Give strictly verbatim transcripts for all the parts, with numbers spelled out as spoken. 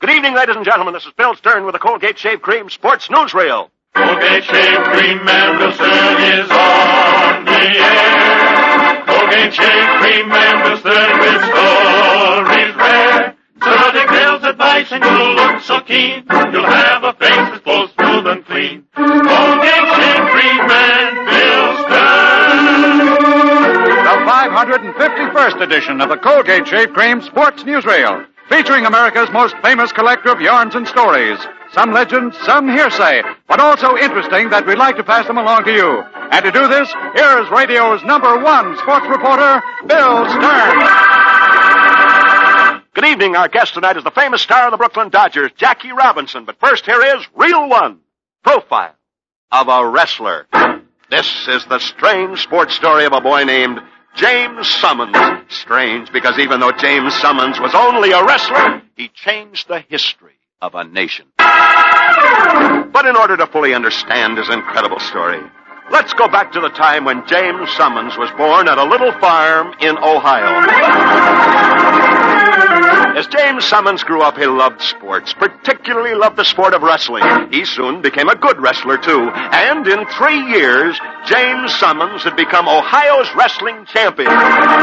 Good evening, ladies and gentlemen. This is Bill Stern with the Colgate Shave Cream Sports Newsreel. Colgate Shave Cream and Bill Stern is on the air. Colgate Shave Cream and Bill Stern with stories rare. Exotic tales, advice, and you'll look so keen. You'll have a face that's both smooth and clean. Colgate Shave Cream and Bill Stern. The five hundred fifty-first edition of the Colgate Shave Cream Sports Newsreel, featuring America's most famous collector of yarns and stories. Some legends, some hearsay, but also interesting that we'd like to pass them along to you. And to do this, here's radio's number one sports reporter, Bill Stern. Good evening. Our guest tonight is the famous star of the Brooklyn Dodgers, Jackie Robinson. But first, here is Reel One, Profile of a Wrestler. This is the strange sports story of a boy named James Summons. Strange because even though James Summons was only a wrestler, he changed the history of a nation. But in order to fully understand his incredible story, let's go back to the time when James Summons was born at a little farm in Ohio. As James Summons grew up, he loved sports, particularly loved the sport of wrestling. He soon became a good wrestler, too. And in three years, James Summons had become Ohio's wrestling champion.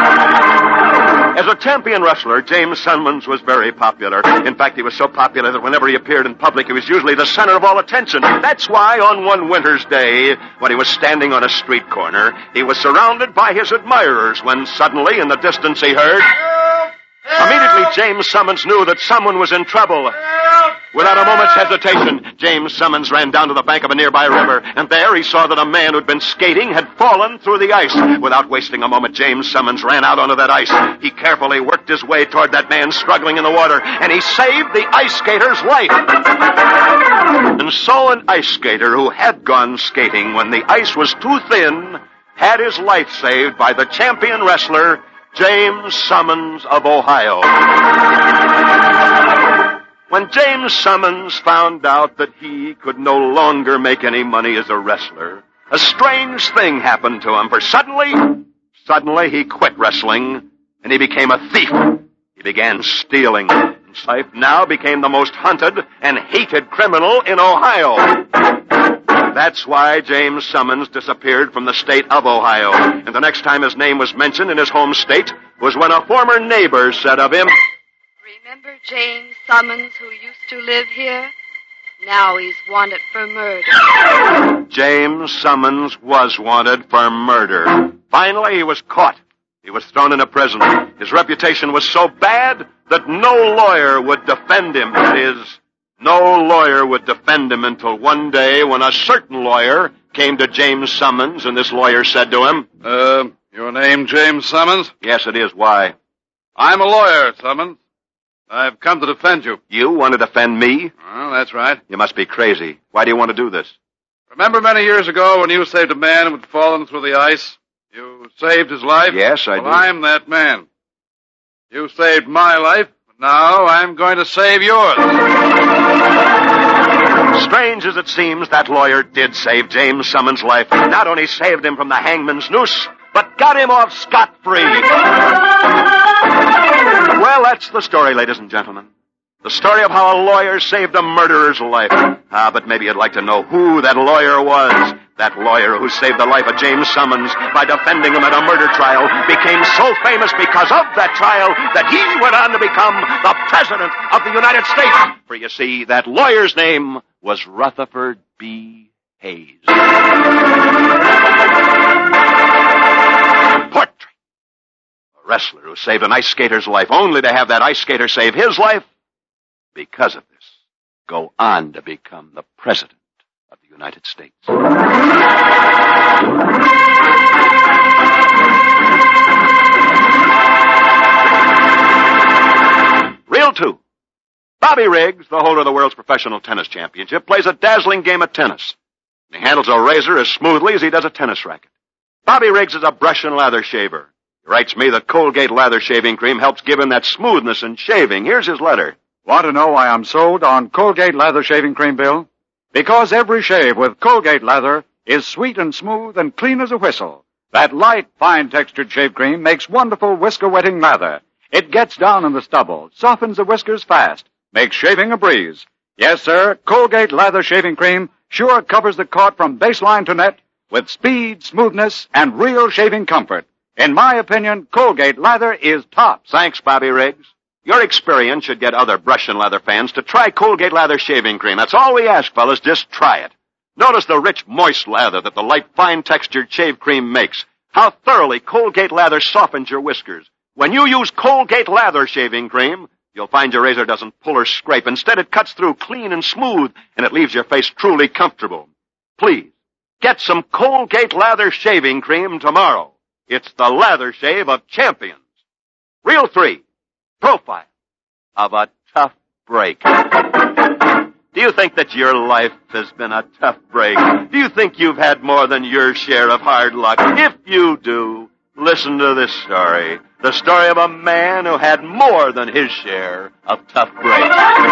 As a champion wrestler, James Summons was very popular. In fact, he was so popular that whenever he appeared in public, he was usually the center of all attention. That's why on one winter's day, when he was standing on a street corner, he was surrounded by his admirers when suddenly, in the distance, he heard... Immediately, James Summons knew that someone was in trouble. Without a moment's hesitation, James Summons ran down to the bank of a nearby river, and there he saw that a man who'd been skating had fallen through the ice. Without wasting a moment, James Summons ran out onto that ice. He carefully worked his way toward that man struggling in the water, and he saved the ice skater's life. And so an ice skater who had gone skating when the ice was too thin had his life saved by the champion wrestler, James Summons of Ohio. When James Summons found out that he could no longer make any money as a wrestler, a strange thing happened to him, for suddenly, suddenly he quit wrestling, and he became a thief. He began stealing. His life now became the most hunted and hated criminal in Ohio. That's why James Summons disappeared from the state of Ohio. And the next time his name was mentioned in his home state was when a former neighbor said of him, "Remember James Summons who used to live here? Now he's wanted for murder." James Summons was wanted for murder. Finally, he was caught. He was thrown into prison. His reputation was so bad that no lawyer would defend him. That is, no lawyer would defend him until one day when a certain lawyer came to James Summons, and this lawyer said to him, Uh, your name James Summons? Yes, it is. Why? I'm a lawyer, Summons. I've come to defend you. You want to defend me? Well, that's right. You must be crazy. Why do you want to do this? Remember many years ago when you saved a man who had fallen through the ice? You saved his life? Yes, I well, do. I'm that man. You saved my life. Now I'm going to save yours. Strange as it seems, that lawyer did save James Summons' life. Not only saved him from the hangman's noose, but got him off scot-free. Well, that's the story, ladies and gentlemen. The story of how a lawyer saved a murderer's life. Ah, but maybe you'd like to know who that lawyer was. That lawyer who saved the life of James Summons by defending him at a murder trial became so famous because of that trial that he went on to become the President of the United States. For you see, that lawyer's name was Rutherford B. Hayes. Portrait. A wrestler who saved an ice skater's life only to have that ice skater save his life. Because of this, go on to become the President of the United States. Reel two. Bobby Riggs, the holder of the world's professional tennis championship, plays a dazzling game of tennis. He handles a razor as smoothly as he does a tennis racket. Bobby Riggs is a brush and lather shaver. He writes me that Colgate lather shaving cream helps give him that smoothness in shaving. Here's his letter. Want to know why I'm sold on Colgate Lather Shaving Cream, Bill? Because every shave with Colgate Lather is sweet and smooth and clean as a whistle. That light, fine-textured shave cream makes wonderful whisker-wetting lather. It gets down in the stubble, softens the whiskers fast, makes shaving a breeze. Yes, sir, Colgate Lather Shaving Cream sure covers the court from baseline to net with speed, smoothness, and real shaving comfort. In my opinion, Colgate Lather is tops. Thanks, Bobby Riggs. Your experience should get other brush and leather fans to try Colgate Lather Shaving Cream. That's all we ask, fellas. Just try it. Notice the rich, moist lather that the light, fine-textured shave cream makes. How thoroughly Colgate Lather softens your whiskers. When you use Colgate Lather Shaving Cream, you'll find your razor doesn't pull or scrape. Instead, it cuts through clean and smooth, and it leaves your face truly comfortable. Please, get some Colgate Lather Shaving Cream tomorrow. It's the lather shave of champions. Reel three, profile of a tough break. Do you think that your life has been a tough break? Do you think you've had more than your share of hard luck? If you do, listen to this story. The story of a man who had more than his share of tough breaks.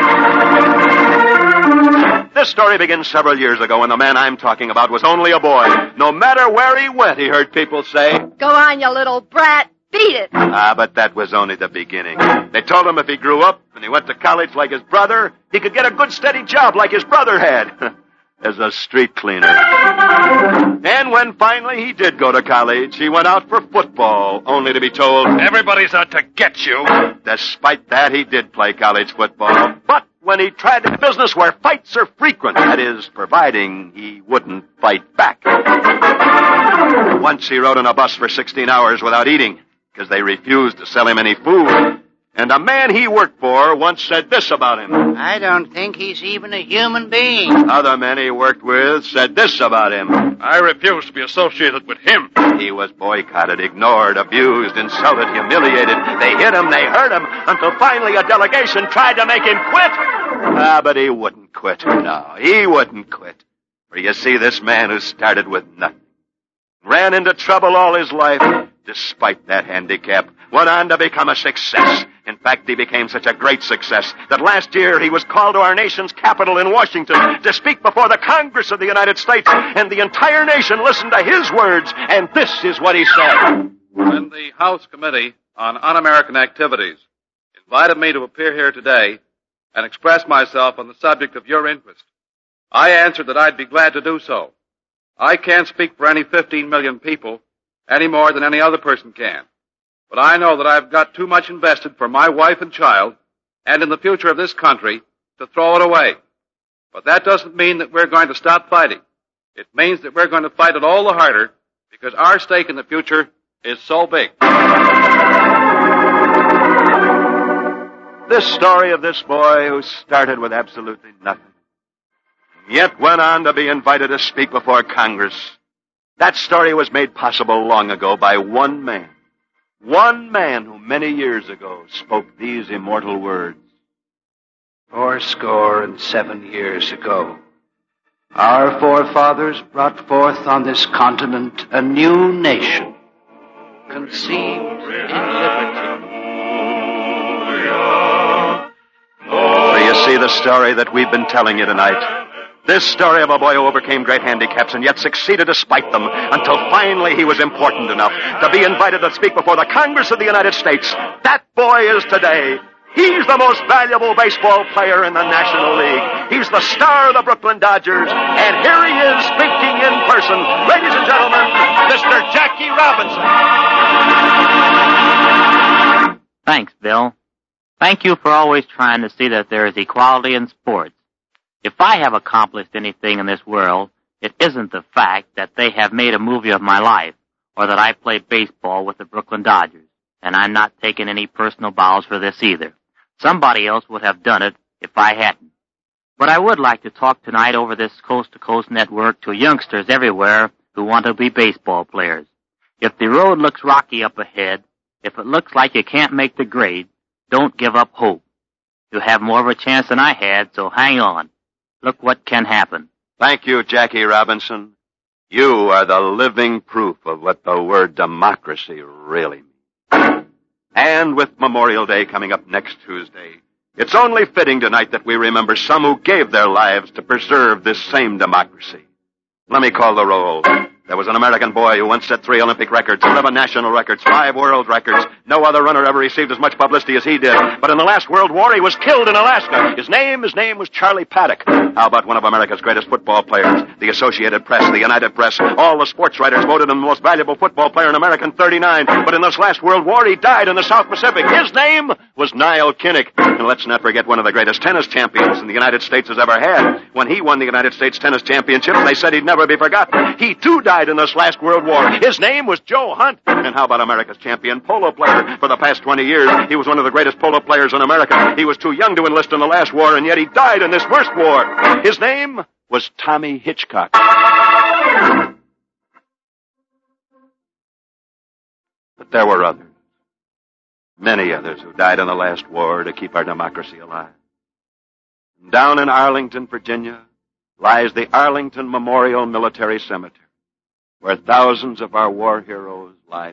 This story begins several years ago when the man I'm talking about was only a boy. No matter where he went, he heard people say, "Go on, you little brat. Beat it." Ah, but that was only the beginning. They told him if he grew up and he went to college like his brother, he could get a good steady job like his brother had. As a street cleaner. And when finally he did go to college, he went out for football, only to be told, "Everybody's out to get you." Despite that, he did play college football. But when he tried a business where fights are frequent, that is, providing he wouldn't fight back. Once he rode on a bus for sixteen hours without eating, because they refused to sell him any food. And a man he worked for once said this about him. "I don't think he's even a human being." Other men he worked with said this about him. "I refuse to be associated with him." He was boycotted, ignored, abused, insulted, humiliated. They hit him, they hurt him, until finally a delegation tried to make him quit. Ah, but he wouldn't quit. No, he wouldn't quit. For you see, this man who started with nothing, ran into trouble all his life, despite that handicap, went on to become a success. In fact, he became such a great success that last year he was called to our nation's capital in Washington to speak before the Congress of the United States, and the entire nation listened to his words, and this is what he said. When the House Committee on Un-American Activities invited me to appear here today and express myself on the subject of your interest, I answered that I'd be glad to do so. I can't speak for any fifteen million people any more than any other person can. But I know that I've got too much invested for my wife and child and in the future of this country to throw it away. But that doesn't mean that we're going to stop fighting. It means that we're going to fight it all the harder because our stake in the future is so big. This story of this boy who started with absolutely nothing, yet went on to be invited to speak before Congress. That story was made possible long ago by one man. One man who many years ago spoke these immortal words. Fourscore and seven years ago, our forefathers brought forth on this continent a new nation, conceived in liberty. So you see the story that we've been telling you tonight. This story of a boy who overcame great handicaps and yet succeeded despite them until finally he was important enough to be invited to speak before the Congress of the United States. That boy is today. He's the most valuable baseball player in the National League. He's the star of the Brooklyn Dodgers. And here he is speaking in person. Ladies and gentlemen, Mister Jackie Robinson. Thanks, Bill. Thank you for always trying to see that there is equality in sports. If I have accomplished anything in this world, it isn't the fact that they have made a movie of my life or that I play baseball with the Brooklyn Dodgers. And I'm not taking any personal bows for this either. Somebody else would have done it if I hadn't. But I would like to talk tonight over this coast-to-coast network to youngsters everywhere who want to be baseball players. If the road looks rocky up ahead, if it looks like you can't make the grade, don't give up hope. You have more of a chance than I had, so hang on. Look what can happen. Thank you, Jackie Robinson. You are the living proof of what the word democracy really means. And with Memorial Day coming up next Tuesday, it's only fitting tonight that we remember some who gave their lives to preserve this same democracy. Let me call the roll. There was an American boy who once set three Olympic records, eleven national records, five world records. No other runner ever received as much publicity as he did. But in the last World War, he was killed in Alaska. His name, his name was Charlie Paddock. How about one of America's greatest football players? The Associated Press, the United Press, all the sports writers voted him the most valuable football player in America in thirty-nine. But in this last World War, he died in the South Pacific. His name was Niall Kinnick. And let's not forget one of the greatest tennis champions in the United States has ever had. When he won the United States Tennis Championships, they said he'd never be forgotten. He, too, died in this last World War. His name was Joe Hunt. And how about America's champion polo player? For the past twenty years, he was one of the greatest polo players in America. He was too young to enlist in the last war, and yet he died in this worst war. His name was Tommy Hitchcock. But there were others. Many others who died in the last war to keep our democracy alive. Down in Arlington, Virginia, lies the Arlington Memorial Military Cemetery, where thousands of our war heroes lie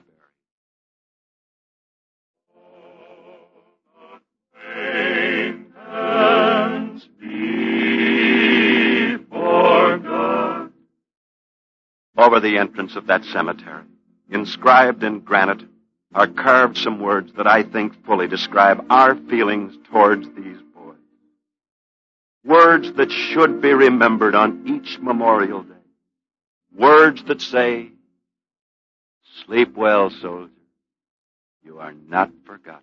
buried. Over the entrance of that cemetery, inscribed in granite, are carved some words that I think fully describe our feelings towards these boys. Words that should be remembered on each Memorial Day. Words that say, "Sleep well, soldier. You are not forgotten."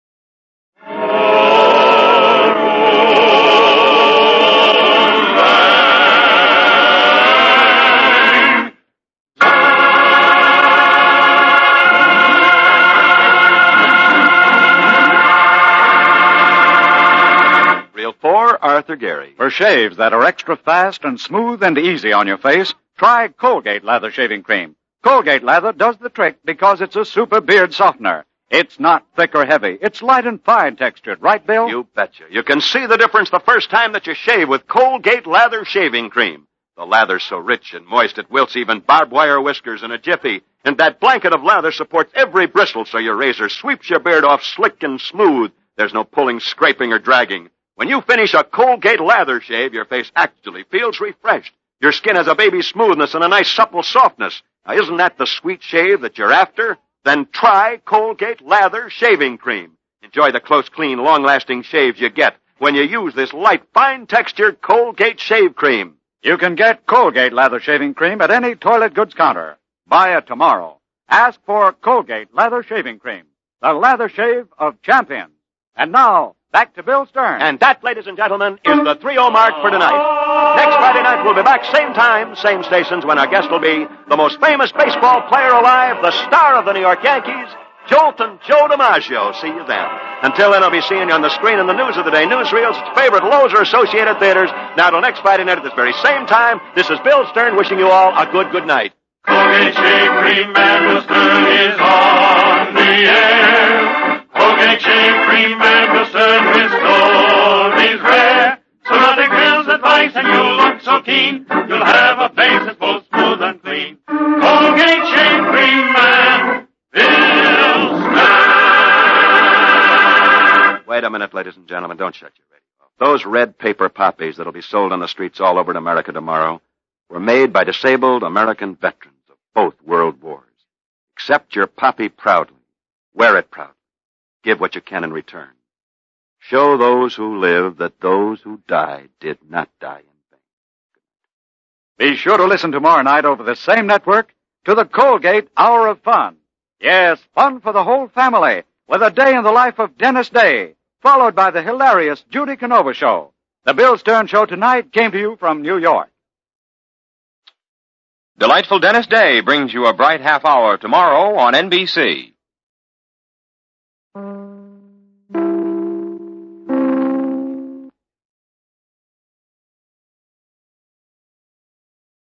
Reel four, Arthur Gary. For shaves that are extra fast and smooth and easy on your face, try Colgate Lather Shaving Cream. Colgate Lather does the trick because it's a super beard softener. It's not thick or heavy. It's light and fine textured, right, Bill? You betcha. You can see the difference the first time that you shave with Colgate Lather Shaving Cream. The lather's so rich and moist it wilts even barbed wire whiskers in a jiffy. And that blanket of lather supports every bristle so your razor sweeps your beard off slick and smooth. There's no pulling, scraping, or dragging. When you finish a Colgate Lather shave, your face actually feels refreshed. Your skin has a baby smoothness and a nice supple softness. Now, isn't that the sweet shave that you're after? Then try Colgate Lather Shaving Cream. Enjoy the close, clean, long-lasting shaves you get when you use this light, fine-textured Colgate Shave Cream. You can get Colgate Lather Shaving Cream at any toilet goods counter. Buy it tomorrow. Ask for Colgate Lather Shaving Cream, the lather shave of champions. And now, back to Bill Stern. And that, ladies and gentlemen, is the three oh mark for tonight. Next Friday night, we'll be back same time, same stations, when our guest will be the most famous baseball player alive, the star of the New York Yankees, Jolton Joe DiMaggio. See you then. Until then, I'll be seeing you on the screen in the news of the day, newsreels, favorite Lowe's or Associated Theaters. Now, till next Friday night at this very same time, this is Bill Stern wishing you all a good, good night. Colgate Shave Cream and the Stern is on the air. Colgate Shave Cream and the Stern with stories rare. So nothing grills advice and you'll look so keen. You'll have a face that's both smooth and clean. Colgate Shave Cream and Bill Stern. Wait a minute, ladies and gentlemen. Don't shut your radio off. Those red paper poppies that'll be sold on the streets all over America tomorrow were made by disabled American veterans of both world wars. Accept your poppy proudly. Wear it proudly. Give what you can in return. Show those who live that those who died did not die in vain. Be sure to listen tomorrow night over the same network to the Colgate Hour of Fun. Yes, fun for the whole family with a day in the life of Dennis Day, followed by the hilarious Judy Canova Show. The Bill Stern Show tonight came to you from New York. Delightful Dennis Day brings you a bright half hour tomorrow on N B C.